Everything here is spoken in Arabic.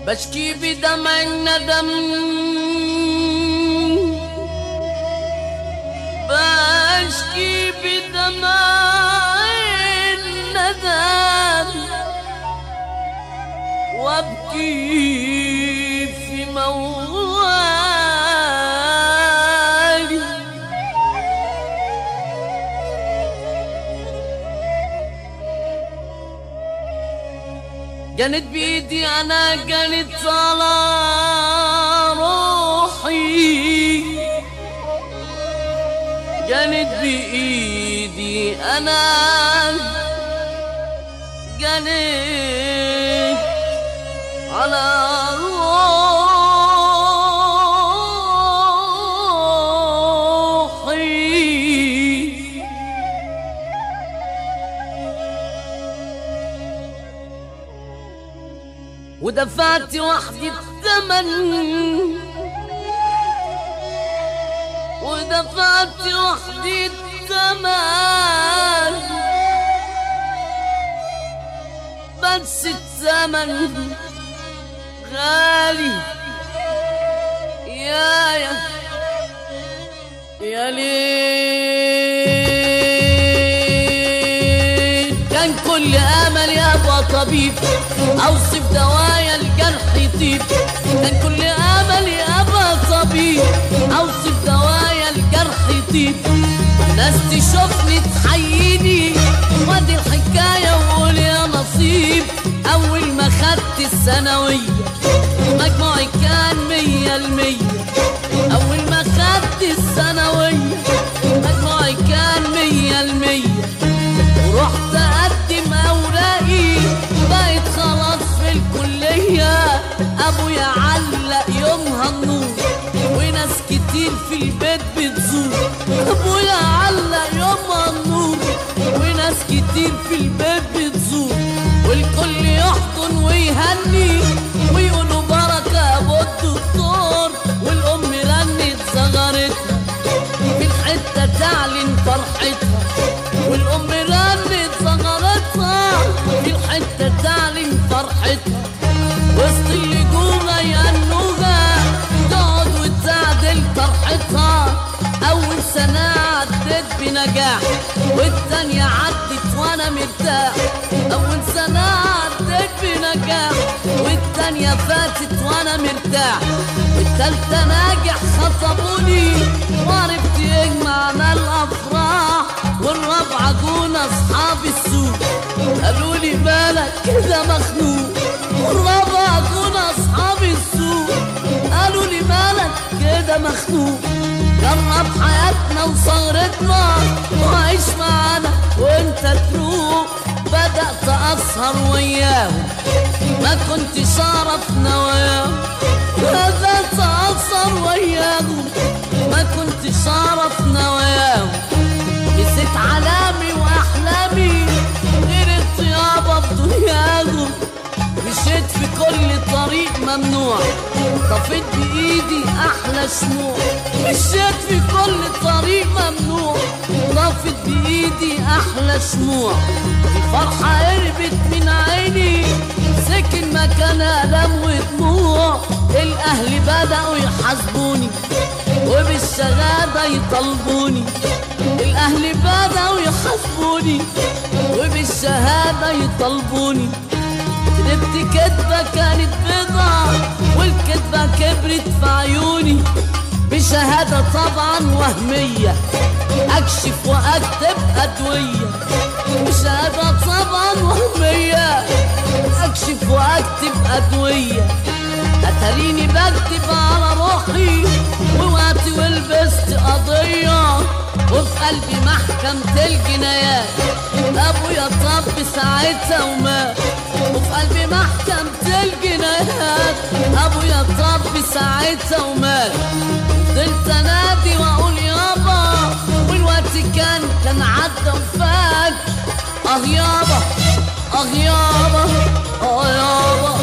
بشكي بدمع الندم، بشكي بدمع الندم، وابكي في موالي. جنت بإيدي أنا، جنت على روحي، جنت بإيدي أنا، جنت على روحي. ودفعت وحدي الثمن، ودفعت وحدي الثمن، بس الثمن غالي يا ليل. كان كل املي ابقى طبيب، اوصف دوايا الجرح يطيب. كان كل املي ابقى طبيب، اوصف دوايا الجرح يطيب. ناس تشوفني تحييني، وادي الحكايه وقول يا نصيب. اول ما خدت الثانويه مجموعي كان 100%. اول ما خدت الثانويه مجموعي كان 100%. ورحت اقدم اوراقي، بقيت خلاص في الكليه. ابويا علق يومها النور، وناس كتير في البيت بتزور. ابويا علق يومها النور، وناس كتير في البيت بتزور. والكل يحضن ويهني ويقولوا بركه ابو الدكتور. والام رنت صغرتها في الحته تعلن فرحتها. والام رنت صغرتها في الحته تعلن فرحتها. وسط اللي جوها يهنوها، تقعد وتعدل فرحتها. اول سنه عدت بنجاح، والتانيه عدت وانا مرتاح. اول سنه عدت بنجاح، والتانيه فاتت وانا مرتاح. والتالته ناجح خطبوني، وعرفت ايه معنى الافراح. والرابعه جونا اصحاب السوق، قالوا لي مالك كده مخنوق. والرابعه جونا اصحاب السوق، قالوا لي مالك كده مخنوق. جرب حياتنا وصغرتنا، وعيش معانا وانت تروق. بدأت أسهر وياهم، ما كنتش أعرف نواياهم. بدأت أسهر وياهم، ما كنتش أعرف نواياهم. نسيت علامي وأحلامي، غير الطيابة في دنياهم. مشيت في كل طريق ممنوع، طفيت بإيدي أحلى شموع. مشيت في كل طريق ممنوع، طفيت بإيدي أحلى شموع. الفرحة قربت من عيني، سكن مكان ألم ودموع. الأهل بدأوا يحاسبوني، وبالشهادة يطلبوني. الأهل بدأوا يحاسبوني، وبالشهادة يطلبوني. كدبت كدبة كانت بيضة، والكدبة كبرت في عيوني. بشهادة طبعا وهمية، أكشف وأكتب أدوية. بشهادة طبعا وهمية، أكشف وأكتب أدوية. أتريني بكتب على روحي، ووقتي ولبست قضية. وفي قلبي محكمة الجنايات، أبويا طب ساعتها ومات. وفي قلبي محكمة الجنايات، أبويا طب ساعتها ومات. فضلت أنادي وأقول يابا، والوقت كان عدى وفات. يابا يابا يابا